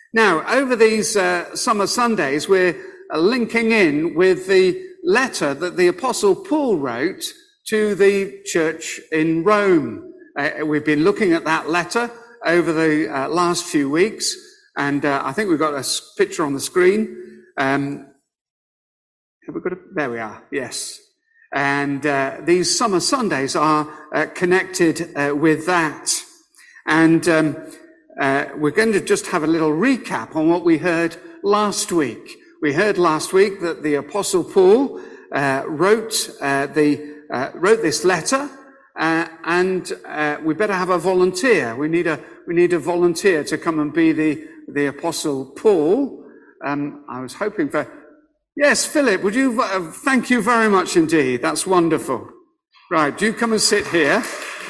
Now, over these summer Sundays, we're linking in with the letter that the Apostle Paul wrote to the church in Rome. We've been looking at that letter over the last few weeks, and I think we've got a picture on the screen. Have we got there we are, yes. And these summer Sundays are connected with that. And we're going to just have a little recap on what we heard last week. We heard last week that the Apostle Paul wrote this letter, and we better have a volunteer. We need a volunteer to come and be the Apostle Paul. I was hoping for. Yes, Philip, would you, thank you very much indeed. That's wonderful. Right, do you come and sit here?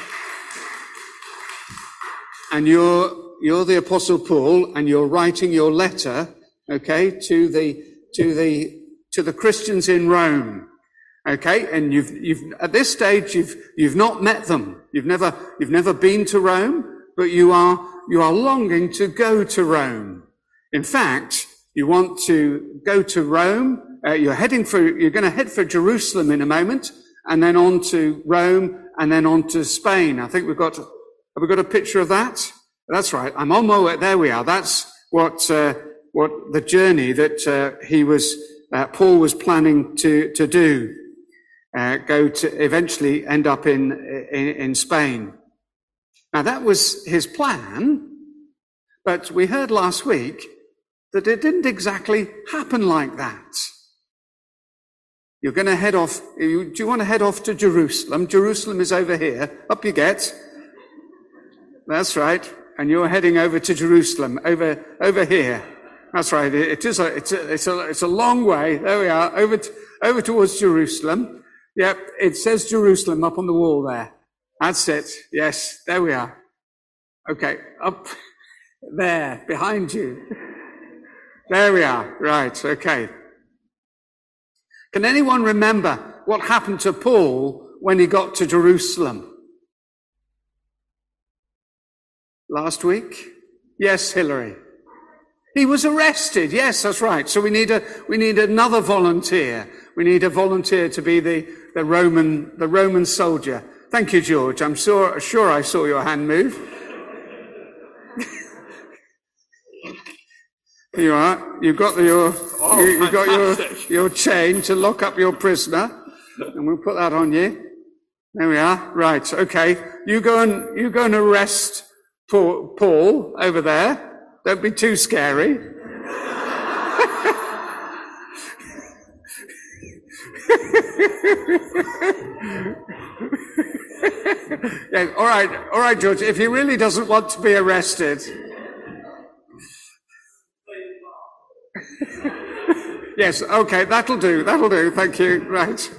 And you're the Apostle Paul, and you're writing your letter, okay, to the Christians in Rome. Okay, and you've at this stage you've not met them. You've never been to Rome, but you are longing to go to Rome. In fact, you want to go to Rome. You're going to head for Jerusalem in a moment, and then on to Rome, and then on to Spain. I think have we got a picture of that? That's right. I'm on my way. There we are. That's what the journey that Paul was planning to do. Go to eventually end up in Spain. Now that was his plan, but we heard last week that it didn't exactly happen like that. You're going to head off. Do you want to head off to Jerusalem? Jerusalem is over here. Up you get. That's right. And you're heading over to Jerusalem, over here. That's right. It's a long way. There we are. Over towards Jerusalem. Yep. It says Jerusalem up on the wall there. That's it. Yes. There we are. Okay. Up there behind you. There we are. Right. Okay. Can anyone remember what happened to Paul when he got to Jerusalem? Last week? Yes, Hilary. He was arrested. Yes, that's right. So we need another volunteer. We need a volunteer to be the Roman soldier. Thank you, George. I'm sure I saw your hand move. You are. You've got your chain to lock up your prisoner, and we'll put that on you. There we are. Right. Okay. You go and arrest Paul over there. Don't be too scary. Yeah, all right, George. If he really doesn't want to be arrested. Yes, okay, that'll do, thank you, right.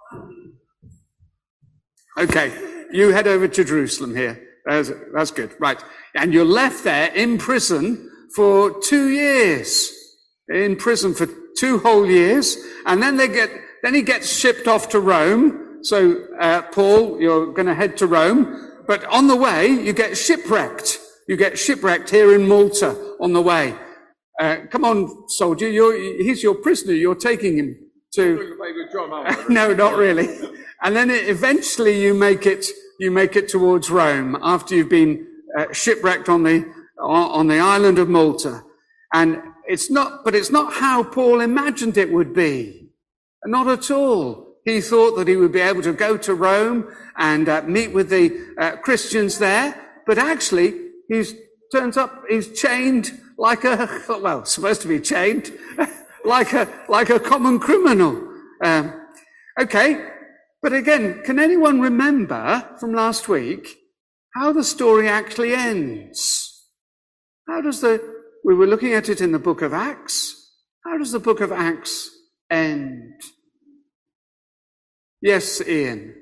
Okay, you head over to Jerusalem here, that's good, right. And you're left there in prison for 2 years, in prison for 2 whole years, and then he gets shipped off to Rome. So, Paul, you're going to head to Rome, but on the way, you get shipwrecked. You get shipwrecked here in Malta on the way. Come on, soldier, he's your prisoner, you're taking him to... No, not really. And then eventually you make it towards Rome after you've been shipwrecked on the island of Malta. And it's not how Paul imagined it would be. Not at all. He thought that he would be able to go to Rome and meet with the Christians there, but actually he's chained supposed to be chained like a common criminal. Okay, but again, can anyone remember from last week how the story actually ends? We were looking at it in the book of Acts. How does the book of Acts end? Yes, Ian.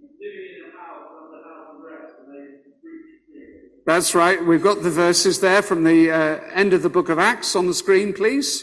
That's right. We've got the verses there from the end of the book of Acts on the screen, please.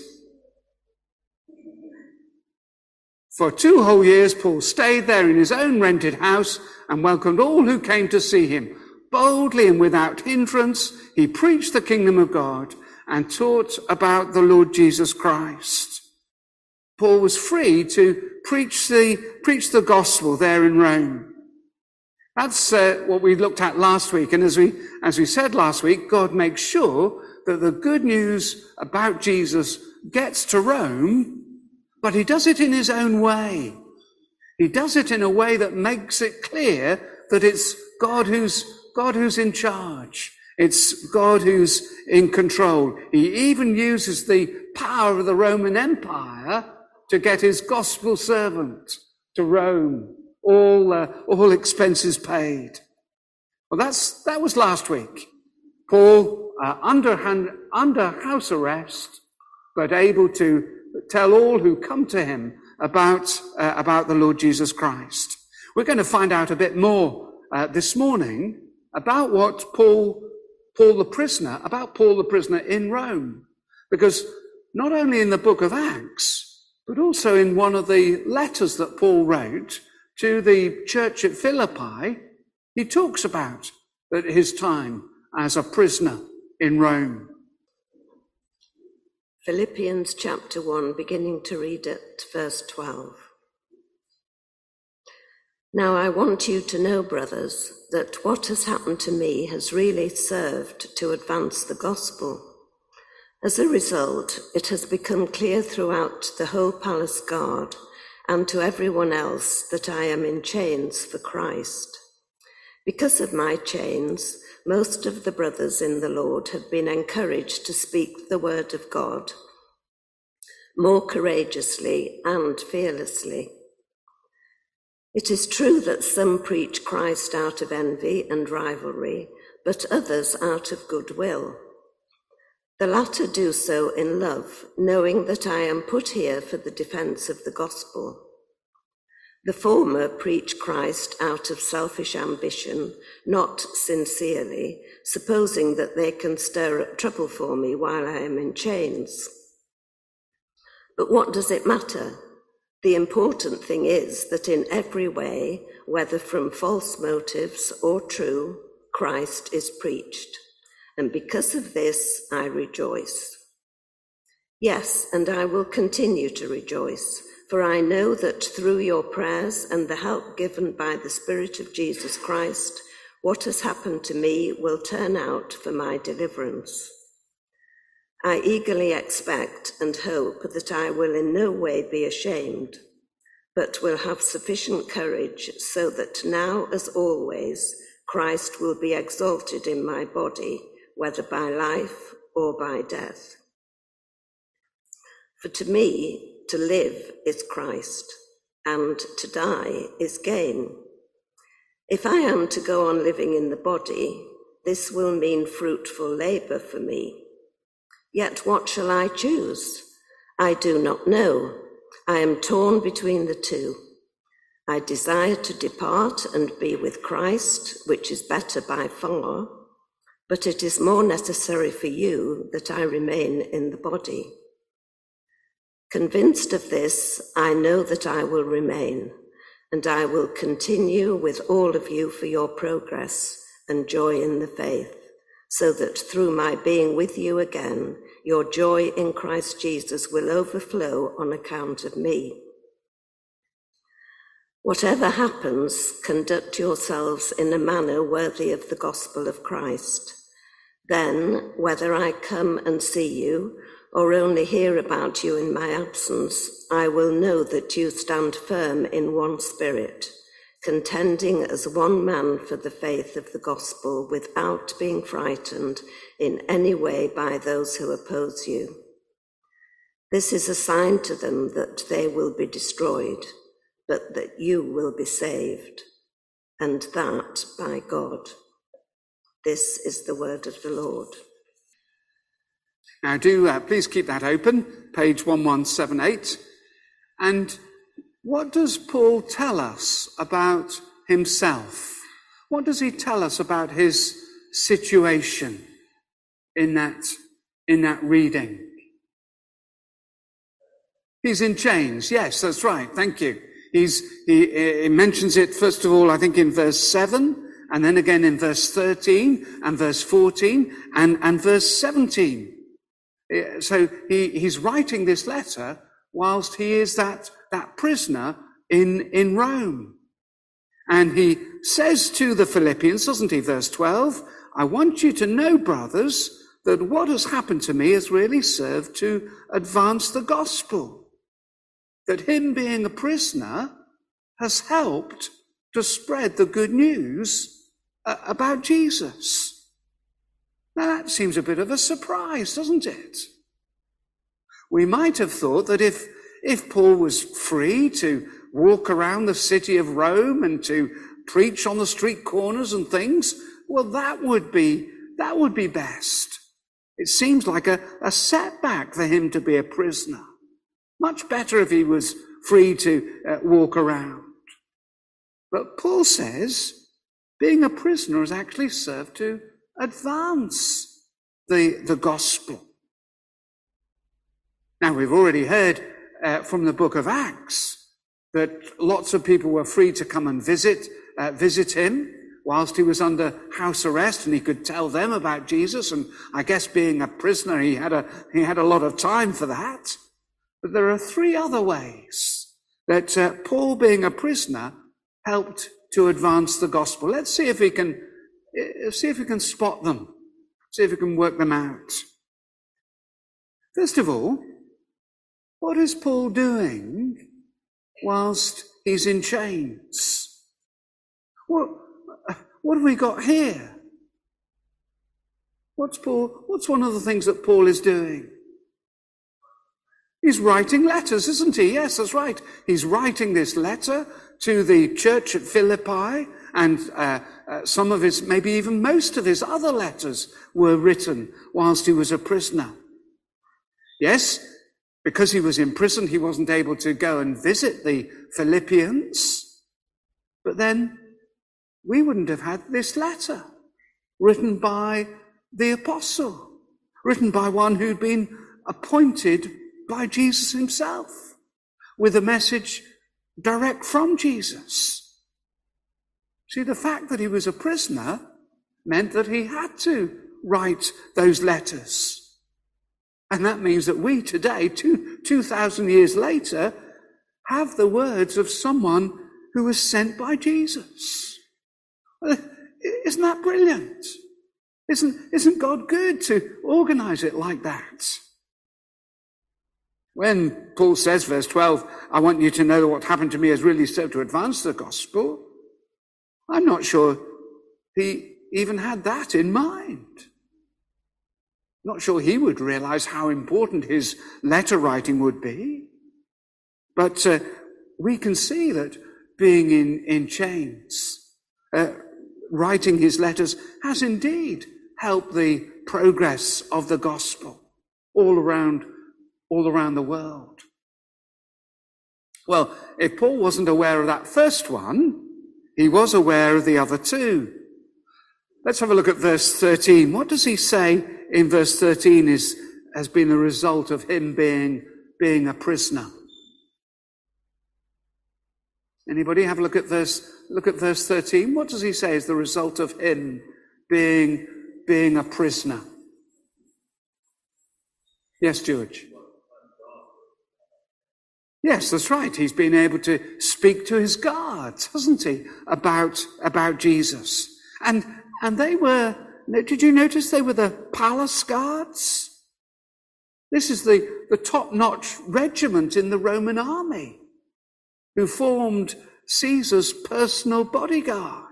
For 2 whole years, Paul stayed there in his own rented house and welcomed all who came to see him. Boldly and without hindrance, he preached the kingdom of God and taught about the Lord Jesus Christ. Paul was free to preach the gospel there in Rome. That's what we looked at last week. And as we said last week, God makes sure that the good news about Jesus gets to Rome, but he does it in his own way. He does it in a way that makes it clear that it's God who's in charge. It's God who's in control. He even uses the power of the Roman Empire to get his gospel servant to Rome, all expenses paid. Well, that was last week. Paul, under house arrest, but able to tell all who come to him about the Lord Jesus Christ. We're going to find out a bit more this morning about what Paul the prisoner in Rome, because not only in the book of Acts, but also in one of the letters that Paul wrote to the church at Philippi, he talks about his time as a prisoner in Rome. Philippians chapter 1, beginning to read at verse 12. Now I want you to know, brothers, that what has happened to me has really served to advance the gospel. As a result, it has become clear throughout the whole palace guard and to everyone else that I am in chains for Christ. Because of my chains, most of the brothers in the Lord have been encouraged to speak the word of God more courageously and fearlessly. It is true that some preach Christ out of envy and rivalry, but others out of goodwill. The latter do so in love, knowing that I am put here for the defense of the gospel. The former preach Christ out of selfish ambition, not sincerely, supposing that they can stir up trouble for me while I am in chains. But what does it matter? The important thing is that in every way, whether from false motives or true, Christ is preached. And because of this, I rejoice. Yes, and I will continue to rejoice, for I know that through your prayers and the help given by the Spirit of Jesus Christ, what has happened to me will turn out for my deliverance. I eagerly expect and hope that I will in no way be ashamed, but will have sufficient courage so that now, as always, Christ will be exalted in my body, whether by life or by death. For to me, to live is Christ, and to die is gain. If I am to go on living in the body, this will mean fruitful labor for me. Yet what shall I choose? I do not know. I am torn between the two. I desire to depart and be with Christ, which is better by far, but it is more necessary for you that I remain in the body. Convinced of this, I know that I will remain, and I will continue with all of you for your progress and joy in the faith, so that through my being with you again, your joy in Christ Jesus will overflow on account of me. Whatever happens, conduct yourselves in a manner worthy of the gospel of Christ. Then, whether I come and see you or only hear about you in my absence, I will know that you stand firm in one spirit, contending as one man for the faith of the gospel without being frightened in any way by those who oppose you. This is a sign to them that they will be destroyed, but that you will be saved, and that by God. This is the word of the Lord. Now please keep that open, page 1178. And what does Paul tell us about himself? What does he tell us about his situation in that reading? He's in chains. Yes, that's right. Thank you. He mentions it, first of all, I think in verse 7, and then again in verse 13 and verse 14 and verse 17. So he's writing this letter whilst he is that prisoner in Rome. And he says to the Philippians, doesn't he, verse 12, I want you to know, brothers, that what has happened to me has really served to advance the gospel. That him being a prisoner has helped to spread the good news about Jesus. Now that seems a bit of a surprise, doesn't it? We might have thought that if Paul was free to walk around the city of Rome and to preach on the street corners and things, well, that would be best. It seems like a setback for him to be a prisoner. Much better if he was free to walk around. But Paul says being a prisoner has actually served to advance the gospel. Now, we've already heard from the book of Acts that lots of people were free to come and visit him whilst he was under house arrest, and he could tell them about Jesus. And I guess being a prisoner, he had a lot of time for that. But there are three other ways that Paul, being a prisoner, helped to advance the gospel. Let's see if we can spot them, see if we can work them out. First of all, what is Paul doing whilst he's in chains? What have we got here? What's one of the things that Paul is doing? He's writing letters, isn't he? Yes, that's right. He's writing this letter to the church at Philippi, and some of his, maybe even most of his other letters were written whilst he was a prisoner. Yes, because he was in prison, he wasn't able to go and visit the Philippians. But then we wouldn't have had this letter written by the apostle, written by one who'd been appointed by Jesus himself, with a message direct from Jesus. See, the fact that he was a prisoner meant that he had to write those letters. And that means that we today, 2,000 years later, have the words of someone who was sent by Jesus. Isn't that brilliant? Isn't God good to organize it like that? When Paul says, verse 12, I want you to know that what happened to me has really served to advance the gospel, I'm not sure he even had that in mind. Not sure he would realize how important his letter writing would be. But we can see that being in chains, writing his letters has indeed helped the progress of the gospel all around the world. Well, if Paul wasn't aware of that first one, he was aware of the other two. Let's have a look at verse 13. What does he say in verse 13 has been a result of him being a prisoner? Anybody have a look at verse 13? What does he say is the result of him being a prisoner? Yes, George. Yes, that's right. He's been able to speak to his guards, hasn't he, about Jesus. And they were, did you notice they were the palace guards? This is the top-notch regiment in the Roman army who formed Caesar's personal bodyguard.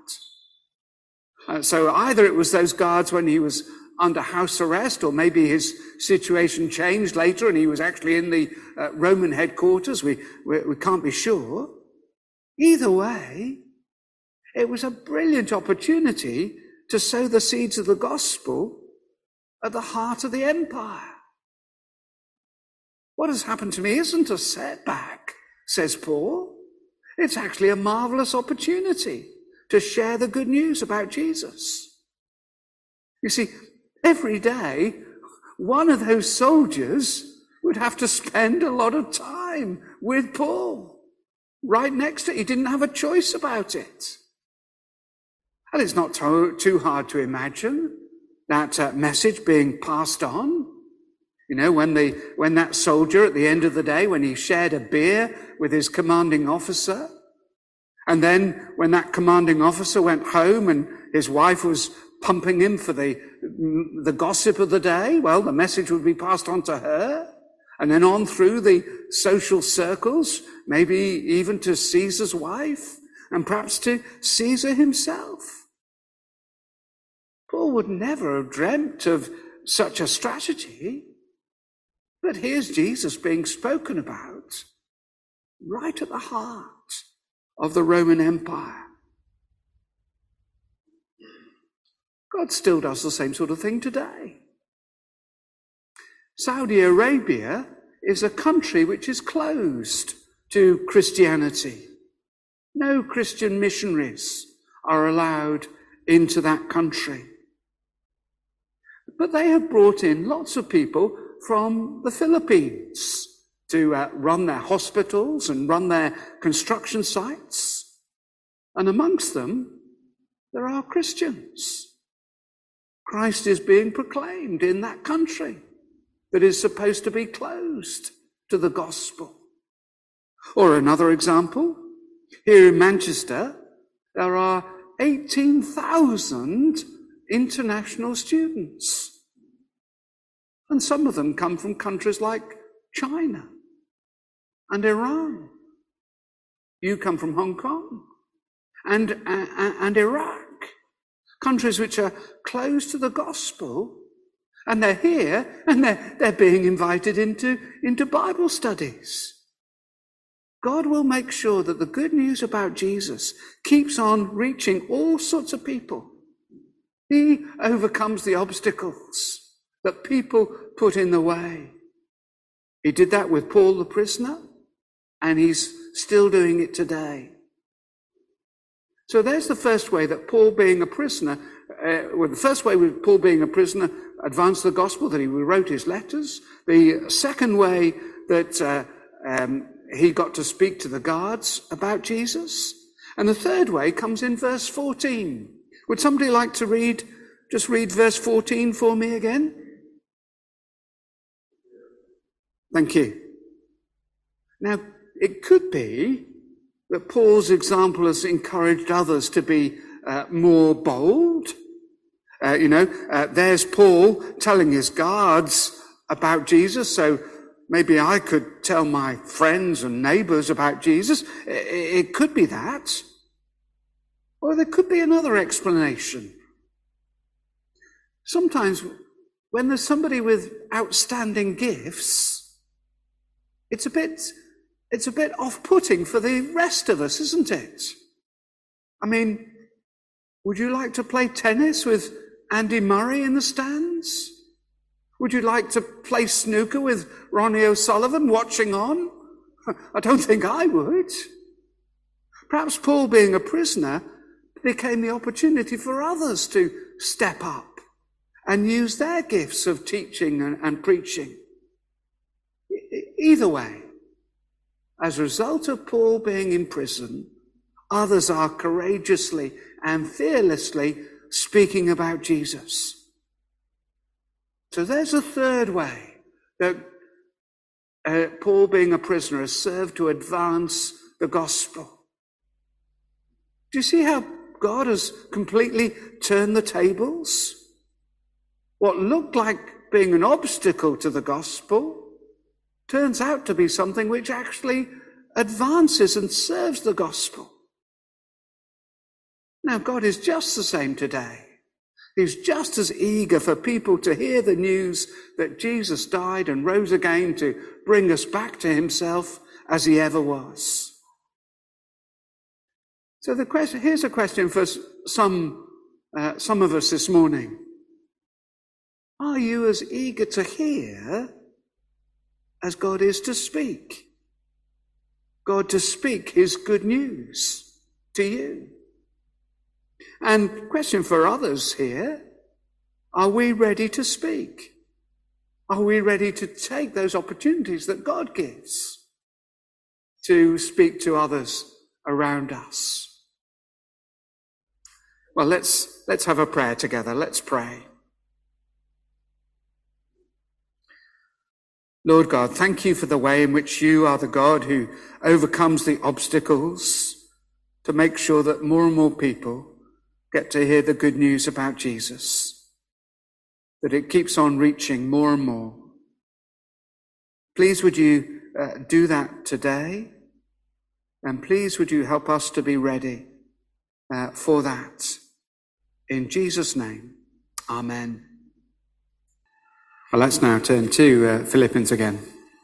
So either it was those guards when he was under house arrest, or maybe his situation changed later and he was actually in the Roman headquarters. We can't be sure. Either way, it was a brilliant opportunity to sow the seeds of the gospel at the heart of the empire. What has happened to me isn't a setback, says Paul. It's actually a marvelous opportunity to share the good news about Jesus. You see, every day, one of those soldiers would have to spend a lot of time with Paul, right next to it. He didn't have a choice about it. And it's not too hard to imagine that message being passed on. You know, when that soldier at the end of the day, when he shared a beer with his commanding officer, and then when that commanding officer went home and his wife was pumping him for the gossip of the day, well, the message would be passed on to her, and then on through the social circles, maybe even to Caesar's wife, and perhaps to Caesar himself. Paul would never have dreamt of such a strategy. But here's Jesus being spoken about right at the heart of the Roman Empire. God still does the same sort of thing today. Saudi Arabia is a country which is closed to Christianity. No Christian missionaries are allowed into that country. But they have brought in lots of people from the Philippines to run their hospitals and run their construction sites. And amongst them, there are Christians. Christ is being proclaimed in that country that is supposed to be closed to the gospel. Or another example, here in Manchester, there are 18,000 international students. And some of them come from countries like China and Iran. You come from Hong Kong and Iraq, countries which are closed to the gospel, and they're here and they're being invited into Bible studies. God will make sure that the good news about Jesus keeps on reaching all sorts of people. He overcomes the obstacles that people put in the way. He did that with Paul the prisoner, and he's still doing it today. So there's the first way that Paul being a prisoner, the first way with Paul being a prisoner advanced the gospel, that he wrote his letters. The second way that he got to speak to the guards about Jesus. And the third way comes in verse 14. Would somebody like to just read verse 14 for me again? Thank you. Now, it could be that Paul's example has encouraged others to be more bold. There's Paul telling his guards about Jesus, so maybe I could tell my friends and neighbors about Jesus. It could be that. Or there could be another explanation. Sometimes when there's somebody with outstanding gifts, it's a bit off-putting for the rest of us, isn't it? I mean, would you like to play tennis with Andy Murray in the stands? Would you like to play snooker with Ronnie O'Sullivan watching on? I don't think I would. Perhaps Paul, being a prisoner, became the opportunity for others to step up and use their gifts of teaching and preaching. Either way, as a result of Paul being in prison, others are courageously and fearlessly speaking about Jesus. So there's a third way that Paul, being a prisoner, has served to advance the gospel. Do you see how God has completely turned the tables? What looked like being an obstacle to the gospel turns out to be something which actually advances and serves the gospel. Now, God is just the same today. He's just as eager for people to hear the news that Jesus died and rose again to bring us back to himself as he ever was. So here's a question for some of us this morning. Are you as eager to hear as God is to speak? God to speak his good news to you. And question for others here, are we ready to speak? Are we ready to take those opportunities that God gives to speak to others around us? Well, let's have a prayer together. Let's pray. Lord God, thank you for the way in which you are the God who overcomes the obstacles to make sure that more and more people get to hear the good news about Jesus, that it keeps on reaching more and more. Please would you do that today, and please would you help us to be ready for that. In Jesus' name, amen. Well, let's now turn to Philippians again.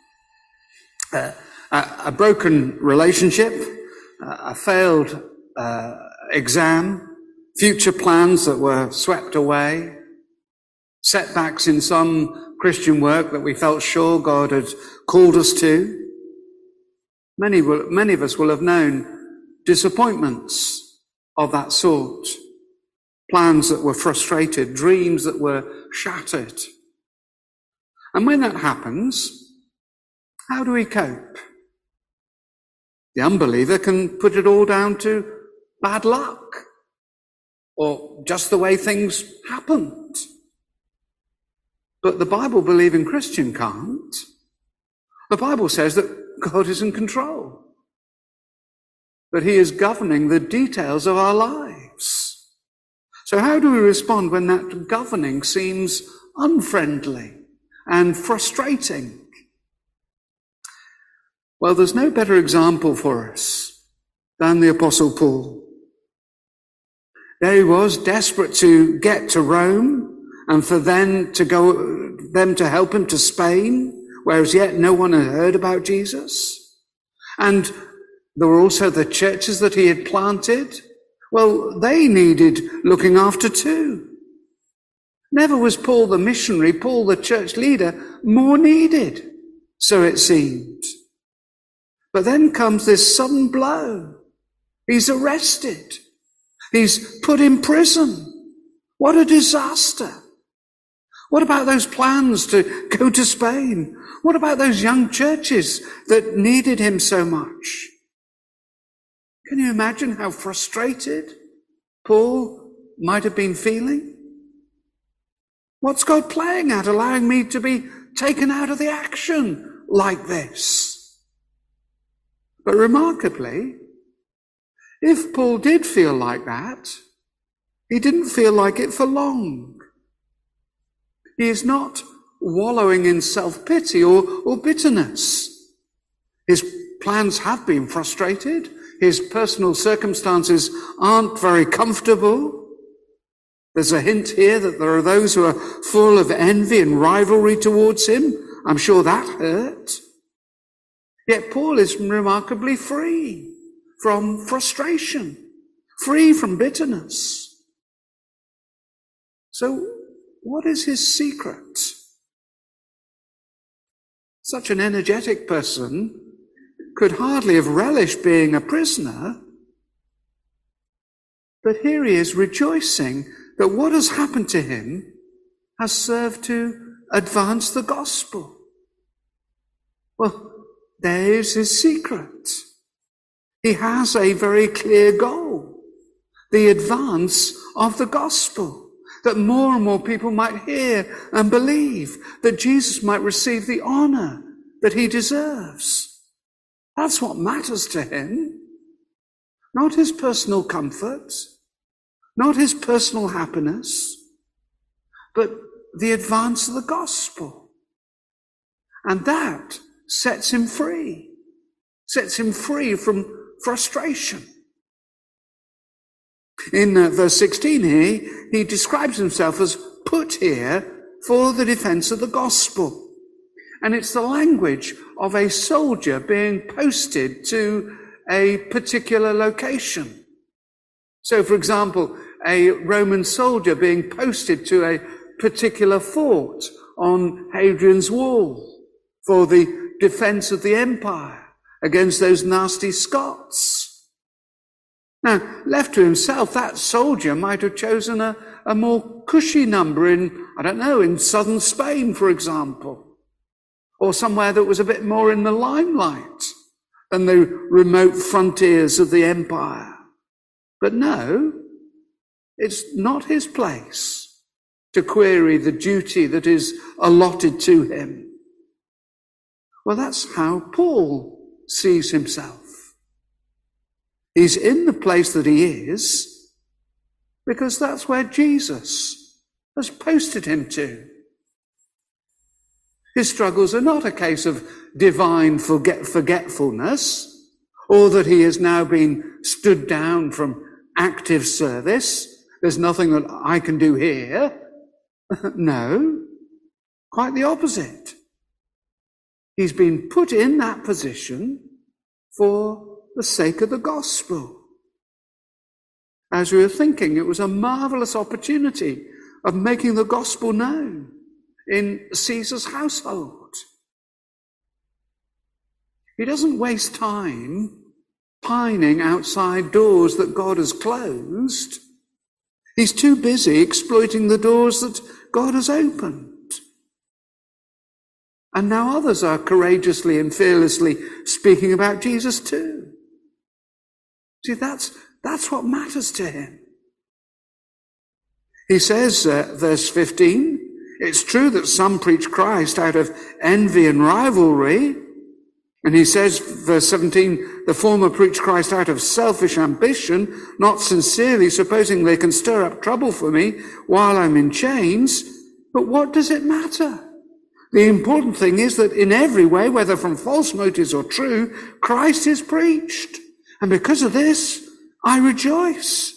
A broken relationship, a failed exam, future plans that were swept away, setbacks in some Christian work that we felt sure God had called us to. Many of us will have known disappointments of that sort, plans that were frustrated, dreams that were shattered. And when that happens, how do we cope? The unbeliever can put it all down to bad luck or just the way things happened. But the Bible-believing Christian can't. The Bible says that God is in control, that he is governing the details of our lives. So how do we respond when that governing seems unfriendly and frustrating? Well, there's no better example for us than the Apostle Paul. There he was, desperate to get to Rome and for them to help him to Spain, whereas yet no one had heard about Jesus. And there were also the churches that he had planted. Well, they needed looking after too. Never was Paul the missionary, Paul the church leader, more needed, so it seemed. But then comes this sudden blow. He's arrested. He's put in prison. What a disaster. What about those plans to go to Spain? What about those young churches that needed him so much? Can you imagine how frustrated Paul might have been feeling? What's God playing at, allowing me to be taken out of the action like this? But remarkably, if Paul did feel like that, he didn't feel like it for long. He is not wallowing in self-pity or bitterness. His plans have been frustrated. His personal circumstances aren't very comfortable. There's a hint here that there are those who are full of envy and rivalry towards him. I'm sure that hurt. Yet Paul is remarkably free from frustration, free from bitterness. So what is his secret? Such an energetic person could hardly have relished being a prisoner, but here he is rejoicing that what has happened to him has served to advance the gospel. Well, there is his secret. He has a very clear goal, the advance of the gospel, that more and more people might hear and believe, that Jesus might receive the honor that he deserves. That's what matters to him. Not his personal comfort, not his personal happiness, but the advance of the gospel. And that sets him free from frustration. In verse 16 here, he describes himself as put here for the defense of the gospel. And it's the language of a soldier being posted to a particular location. So, for example, a Roman soldier being posted to a particular fort on Hadrian's Wall for the defense of the empire against those nasty Scots. Now, left to himself, that soldier might have chosen a more cushy number in southern Spain, for example, or somewhere that was a bit more in the limelight than the remote frontiers of the empire. But no, it's not his place to query the duty that is allotted to him. Well, that's how Paul sees himself. He's in the place that he is because that's where Jesus has posted him to. His struggles are not a case of divine forgetfulness, or that he has now been stood down from active service. There's nothing that I can do here. No, quite the opposite. He's been put in that position for the sake of the gospel. As we were thinking, it was a marvelous opportunity of making the gospel known in Caesar's household. He doesn't waste time pining outside doors that God has closed. He's too busy exploiting the doors that God has opened. And now others are courageously and fearlessly speaking about Jesus too. See, that's what matters to him. He says, verse 15, it's true that some preach Christ out of envy and rivalry. And he says, verse 17, the former preach Christ out of selfish ambition, not sincerely, supposing they can stir up trouble for me while I'm in chains. But what does it matter? The important thing is that in every way, whether from false motives or true, Christ is preached. And because of this, I rejoice.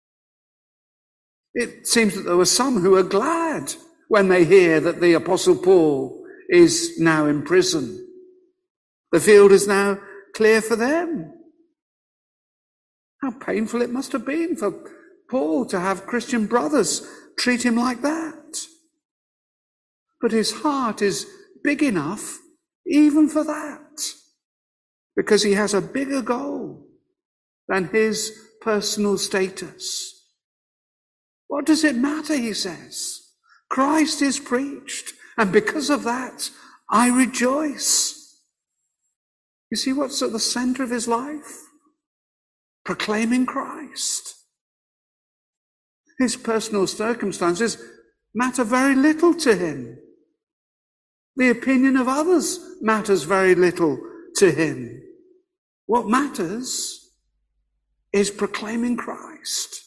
It seems that there were some who are glad when they hear that the Apostle Paul is now in prison. The field is now clear for them. How painful it must have been for Paul to have Christian brothers treat him like that. But his heart is big enough even for that, because he has a bigger goal than his personal status. What does it matter, he says? Christ is preached, and because of that, I rejoice. You see what's at the center of his life? Proclaiming Christ. His personal circumstances matter very little to him. The opinion of others matters very little to him. What matters is proclaiming Christ.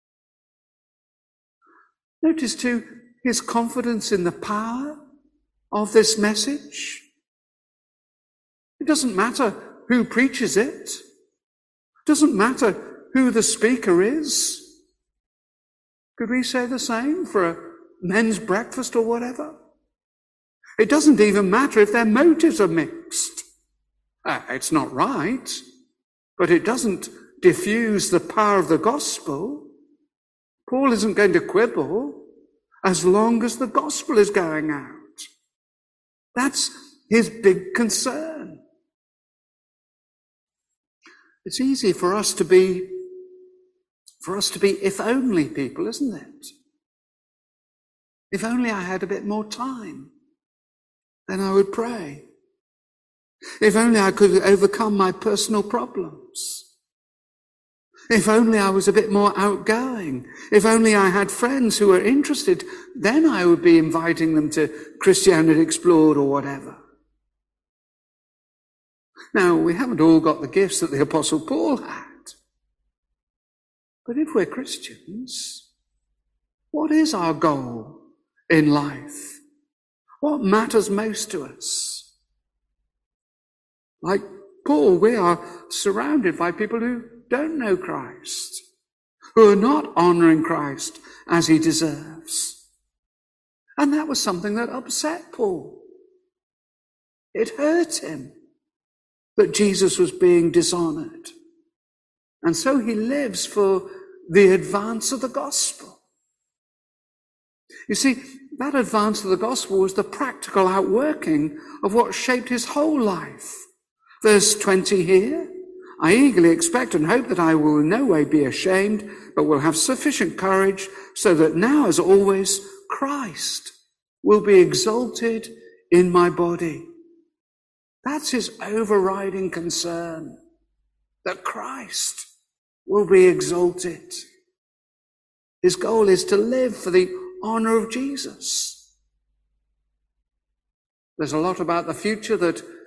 Notice too his confidence in the power of this message. It doesn't matter who preaches it. It doesn't matter who the speaker is. Could we say the same for a men's breakfast or whatever? It doesn't even matter if their motives are mixed. It's not right, but it doesn't diffuse the power of the gospel. Paul isn't going to quibble as long as the gospel is going out. That's his big concern. It's easy for us to be if only people, isn't it? If only I had a bit more time, then I would pray. If only I could overcome my personal problems. If only I was a bit more outgoing. If only I had friends who were interested, then I would be inviting them to Christianity Explored or whatever. Now, we haven't all got the gifts that the Apostle Paul had. But if we're Christians, what is our goal in life? What matters most to us? Like Paul, we are surrounded by people who don't know Christ, who are not honoring Christ as he deserves. And that was something that upset Paul. It hurt him that Jesus was being dishonored. And so he lives for the advance of the gospel. You see, that advance of the gospel was the practical outworking of what shaped his whole life. Verse 20 here, I eagerly expect and hope that I will in no way be ashamed, but will have sufficient courage so that now, as always, Christ will be exalted in my body. That's his overriding concern, that Christ will be exalted. His goal is to live for the honor of Jesus. There's a lot about the future that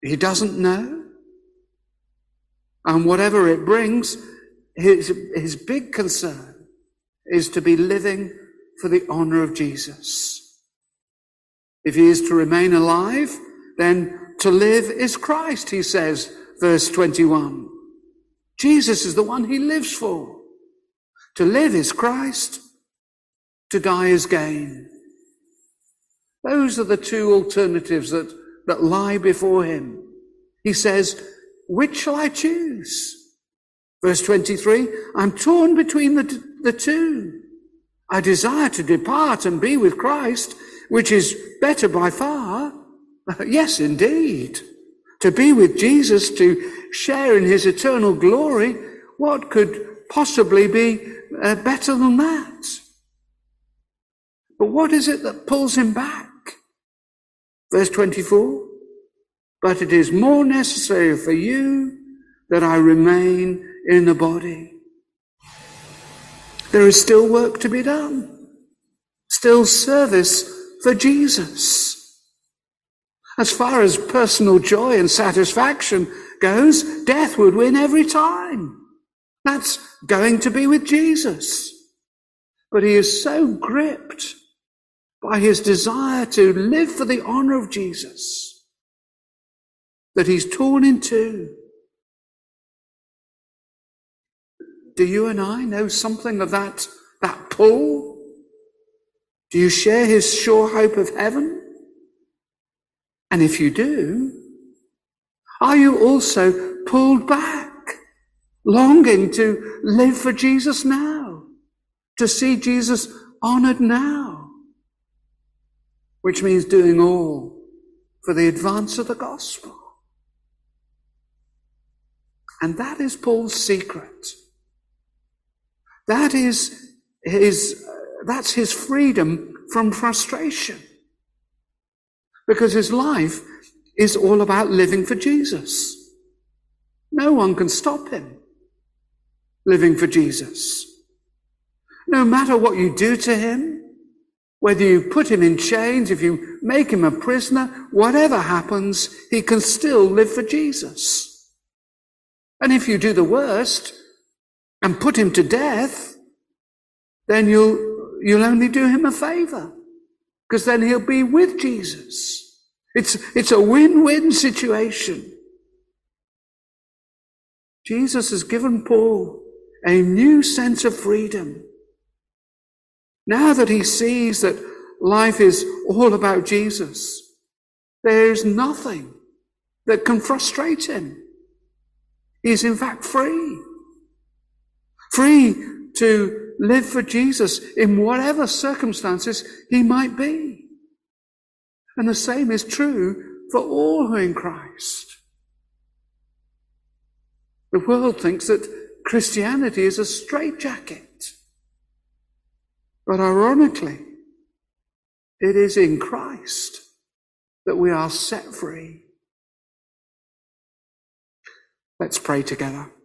He doesn't know. And whatever it brings, his big concern is to be living for the honor of Jesus. If he is to remain alive, then to live is Christ, he says, verse 21. Jesus is the one he lives for. To live is Christ, to die is gain. Those are the two alternatives that lie before him. He says, which shall I choose? Verse 23, I'm torn between the two. I desire to depart and be with Christ, which is better by far. Yes, indeed. To be with Jesus, to share in his eternal glory, what could possibly be better than that? But what is it that pulls him back? Verse 24, but it is more necessary for you that I remain in the body. There is still work to be done, still service for Jesus. As far as personal joy and satisfaction goes, death would win every time. That's going to be with Jesus. But he is so gripped by his desire to live for the honor of Jesus that he's torn in two. Do you and I know something of that pull? Do you share his sure hope of heaven? And if you do, are you also pulled back, longing to live for Jesus now, to see Jesus honored now, which means doing all for the advance of the gospel? And that is Paul's secret. That's his freedom from frustration. Because his life is all about living for Jesus. No one can stop him living for Jesus. No matter what you do to him, whether you put him in chains, if you make him a prisoner, whatever happens, he can still live for Jesus. And if you do the worst and put him to death, then you'll only do him a favor, because then he'll be with Jesus. It's a win-win situation. Jesus has given Paul a new sense of freedom. Now that he sees that life is all about Jesus, there is nothing that can frustrate him. He is in fact free. Free to live for Jesus in whatever circumstances he might be. And the same is true for all who are in Christ. The world thinks that Christianity is a straitjacket. But ironically, it is in Christ that we are set free. Let's pray together.